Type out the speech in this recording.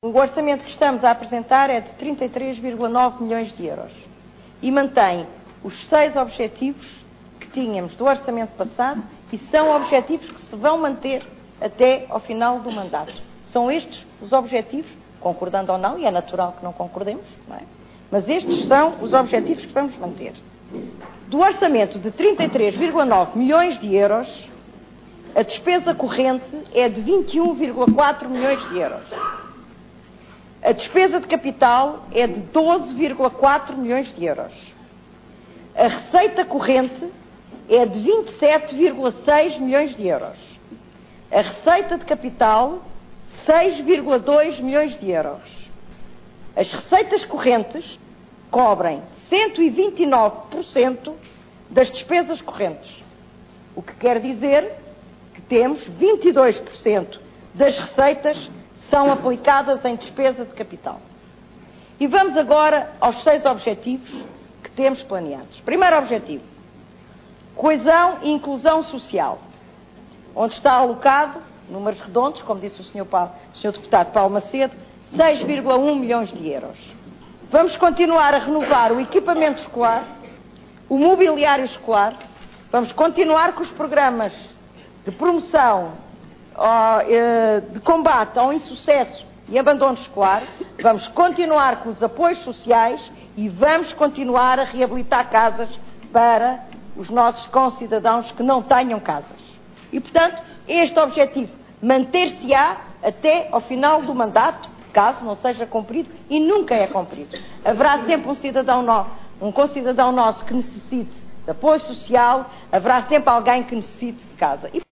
O orçamento que estamos a apresentar é de 33,9 milhões de euros e mantém os 6 objetivos que tínhamos do orçamento passado e são objetivos que se vão manter até ao final do mandato. São estes os objetivos, concordando ou não, e é natural que não concordemos, não é? Mas estes são os objetivos que vamos manter. Do orçamento de 33,9 milhões de euros, a despesa corrente é de 21,4 milhões de euros. A despesa de capital é de 12,4 milhões de euros. A receita corrente é de 27,6 milhões de euros. A receita de capital, 6,2 milhões de euros. As receitas correntes cobrem 129% das despesas correntes, o que quer dizer que temos 22% das receitas são aplicadas em despesa de capital. E vamos agora aos 6 objetivos que temos planeados. Primeiro objetivo, coesão e inclusão social, onde está alocado, números redondos, como disse o Sr. Deputado Paulo Macedo, 6,1 milhões de euros. Vamos continuar a renovar o equipamento escolar, o mobiliário escolar, vamos continuar com os programas de promoção, de combate ao insucesso e abandono escolar, vamos continuar com os apoios sociais e vamos continuar a reabilitar casas para os nossos concidadãos que não tenham casas. E, portanto, este objetivo manter-se-á até ao final do mandato, caso não seja cumprido, e nunca é cumprido. Haverá sempre um concidadão nosso que necessite de apoio social, haverá sempre alguém que necessite de casa.